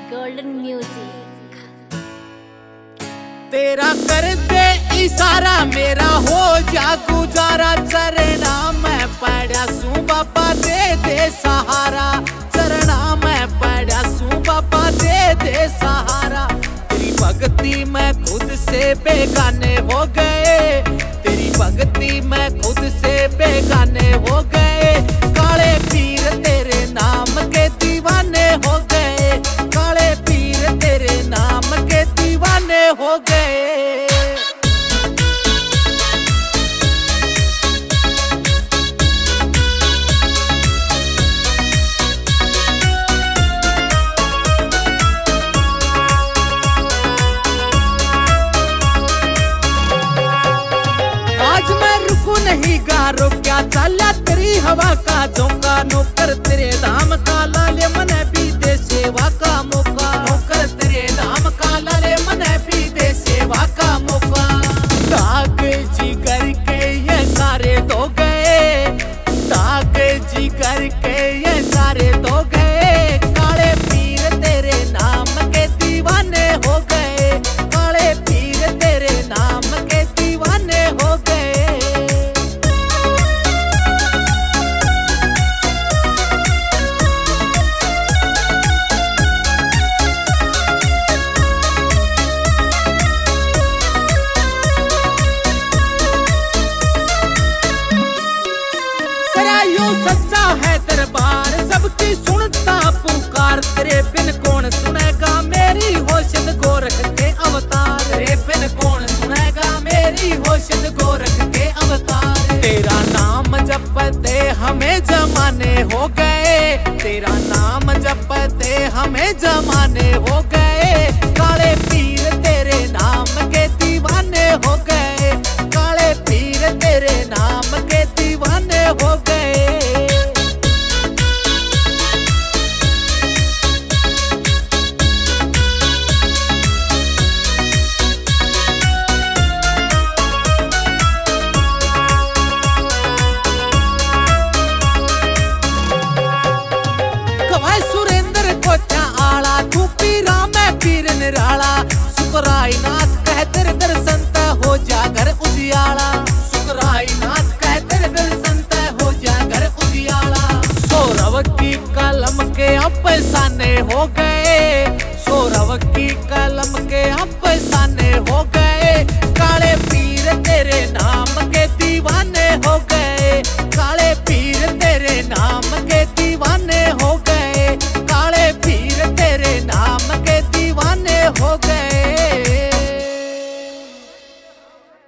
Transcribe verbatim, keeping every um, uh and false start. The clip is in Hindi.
Golden music. तेरा कर दे इशारा मेरा हो जा गुजारा, चरना मैं पड़ा सू बाबा दे दे सहारा, चरना मैं पड़ा सू बाबा दे दे सहारा। तेरी भक्ति में खुद से बेगाने हो गए, तेरी भक्ति में खुद से बेगाने हो गए। काले पीर तेरे नाम के दीवाने हो गए, काले पीर तेरे नाम के दीवाने हो गए। आज मैं रुकू नहीं गारो क्या चला तेरी हवा का झोंका, नौकर तेरे धाम का लाले मने भी दे सेवा का मौका, नौकर तेरे धाम का लाले मने भी दे सेवा का मौका। दाग जिगर के ये सारे दो गए, दाग जिगर के ये सारे दो गए। काले पीर तेरे नाम के दीवाने हो गए, काले पीर तेरे नाम के दीवाने हो गए। यो सच्चा है दरबार सबकी सुनता पुकार, तेरे बिन कौन सुनेगा मेरी होशिद गोरख के अवतार, तेरे बिन कौन सुनेगा मेरी होशिद गोरख के अवतार। तेरा नाम जपते हमें जमाने हो गए, तेरा नाम जपते हमें जमाने हो गए। काले पीर तेरे नाम के दीवाने हो गए, काले पीर तेरे नाम के दीवाने हो गए। सुरेंद्र को आला तू पीरा मैं पीर निराला, सुकराई नाथ कह तेरे दर्शन ते हो जा घर उजियाला, सुकराई नाथ कह तेरे दर्शन ते हो जा घर उजियाला। सौरव की कलम के अफसाने हो गए, सौरव की